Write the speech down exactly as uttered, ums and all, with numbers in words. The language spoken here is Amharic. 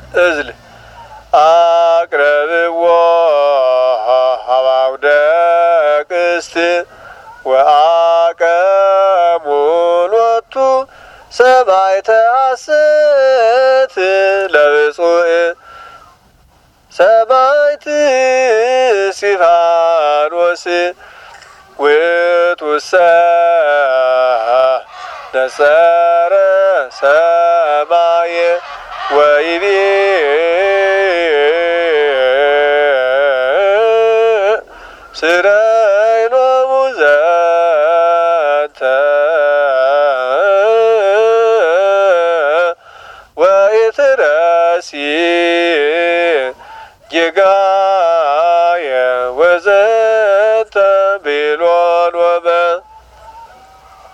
እዝል አቅረብዎ ሀባውደ ቅስት ወአቀሙ ሎቱ ሰማዕተ ሐሰት ለብፁዕ ሰማዕት እስጢፋኖስ ውእቱሰ ነጸረ ሰማየ ወይቤ ስረይ ሎሙ ዘንተ ወኢትረሲ ጌጋ